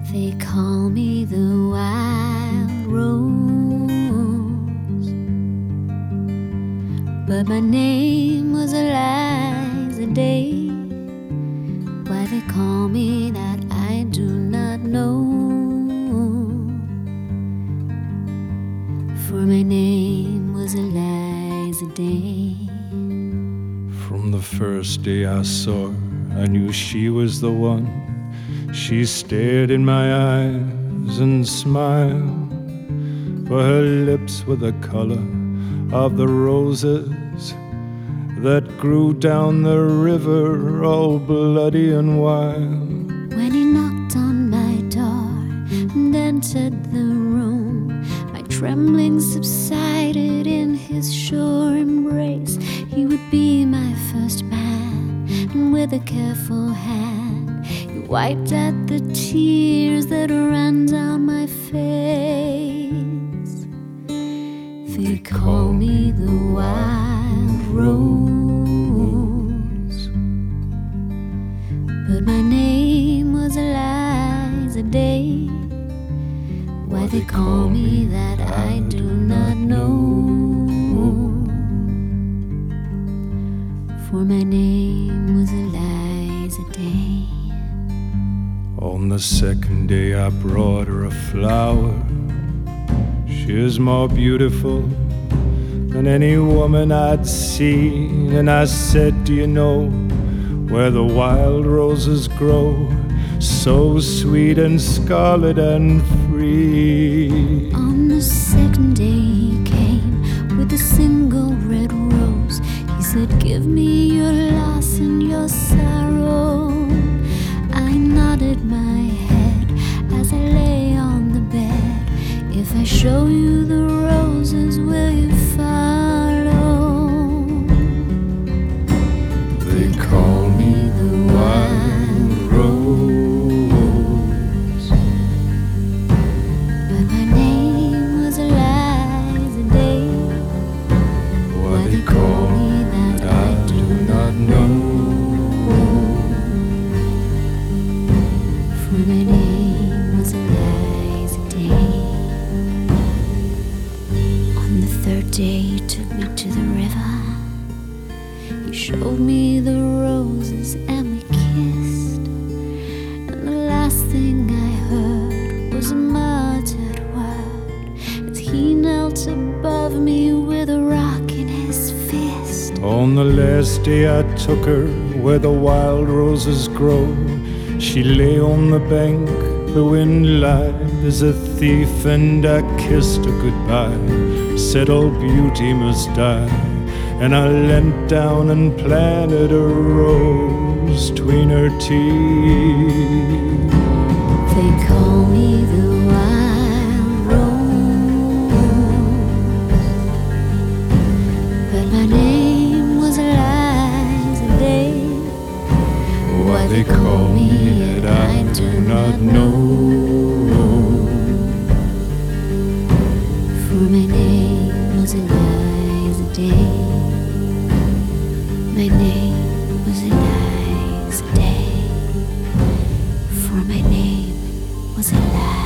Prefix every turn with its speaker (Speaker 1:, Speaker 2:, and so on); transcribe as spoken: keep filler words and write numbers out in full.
Speaker 1: They call me the wild rose, but my name was Eliza Day. Why they call me that I do not know, for my name was Eliza Day.
Speaker 2: From the first day I saw her, I knew she was the one. She stared in my eyes and smiled, for her lips were the color of the roses that grew down the river, all bloody and wild.
Speaker 1: When he knocked on my door and entered the room, my trembling subsided in his sure embrace. He would be my first man, and with a careful hand he wiped at the tears that ran down my face. They call me the wild rose, but my name was Eliza Day. Why they call me that I do not know, for my name was Eliza Day.
Speaker 2: On the second day I brought her a flower. She is more beautiful than any woman I'd seen. And I said, do you know where the wild roses grow, so sweet and scarlet and free?
Speaker 1: On the second day he came with a single red rose. He said, give me your loss and your sorrow. I nodded my head as I lay on the bed. If I show you the roses, will you follow?
Speaker 2: They call me the wild rose,
Speaker 1: but my name was Eliza Day.
Speaker 2: why they call me that I do not know,
Speaker 1: for my name was Eliza Day. On the third day he took me to the river. He showed me the roses and we kissed. And the last thing I heard was a muttered word as he knelt above me with a rock in his fist.
Speaker 2: On the last day I took her where the wild roses grow. She lay on the bank, the wind lied as a thief, and I kissed her goodbye, said all beauty must die. And I leant down and planted a rose tween her teeth.
Speaker 1: They call me the wild rose, but my name was Eliza Day.
Speaker 2: Why they call me that I do not know,
Speaker 1: for my name was Eliza Day. My name was Eliza Day, for my name was Eliza.